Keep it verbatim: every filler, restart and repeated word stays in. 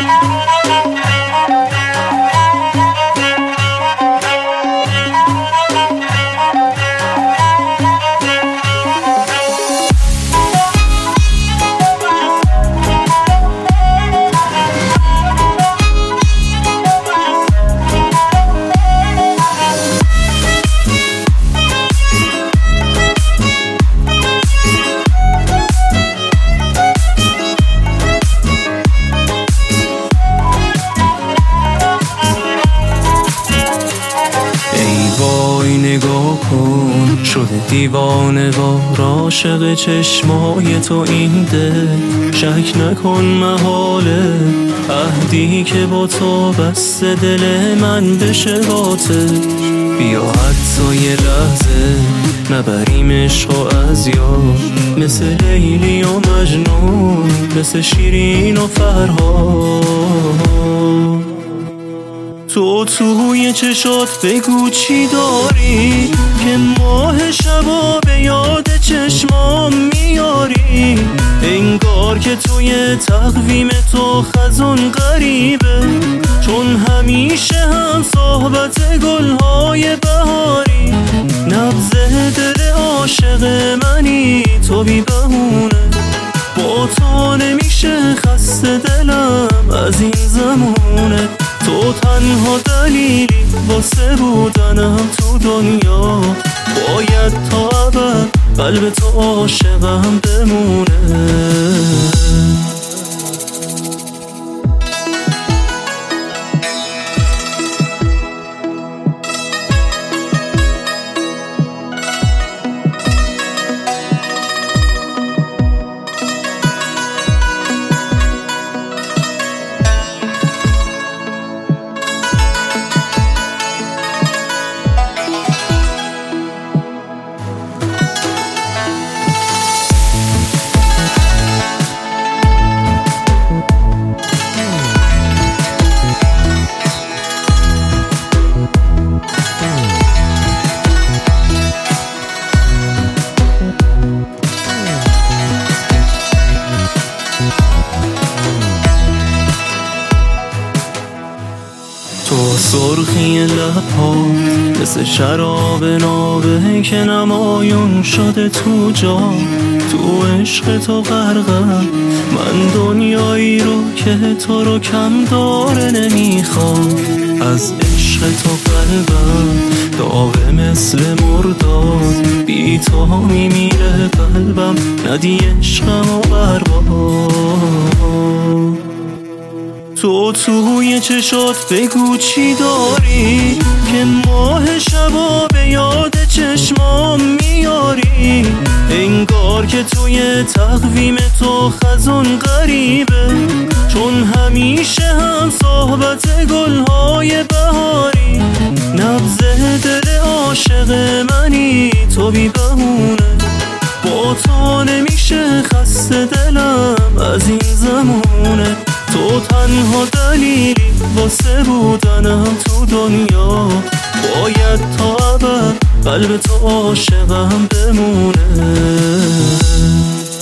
نگاه کن شده دیوانه وار عاشق چشمای تو این دل، شک نکن محاله عهدی که با تو بسته دل من بشه باطل. بیا حتی یه لحظه نبریم عشقو از یاد، مثل لیلی و مجنون، مثل شیرین و فرهاد. تو توی چشات بگو چی داری که ماه شبا به یاد چشمام میاری. انگار که توی تقویم تو خزان غریبه، چون همیشه هم صحبت گلهای بهاری. نبض دل عاشق منی تو بی بهونه، با تو نمیشه خسته دلم از این زمونه. تو تنها دلیلی واسه بودنم تو دنیا، باید تا ابد قلب تو عاشقم بمونه. تو سرخی لب‌ها مثل شراب نابه که نمایون شده تو جا. تو عشق تو غرقم من، دنیایی رو که تو رو کم داره نمیخوام. از عشق تو قلبم داغه مثل مرداد، بی تو میمیره قلبم، ندی عشقم و برباد. تو توی چشات بگو چی داری که ماه شبا به یاد چشمام میاری. انگار که توی تقویم تو خزان غریبه، چون همیشه هم صحبت گلهای بهاری. نبض دل عاشق منی تو بی بهونه، با تو نمیشه خسته دلم از این زمونه. تو تنها دلیلی واسه بودنم تو دنیا، باید تا ابد قلب تو عاشقم بمونه.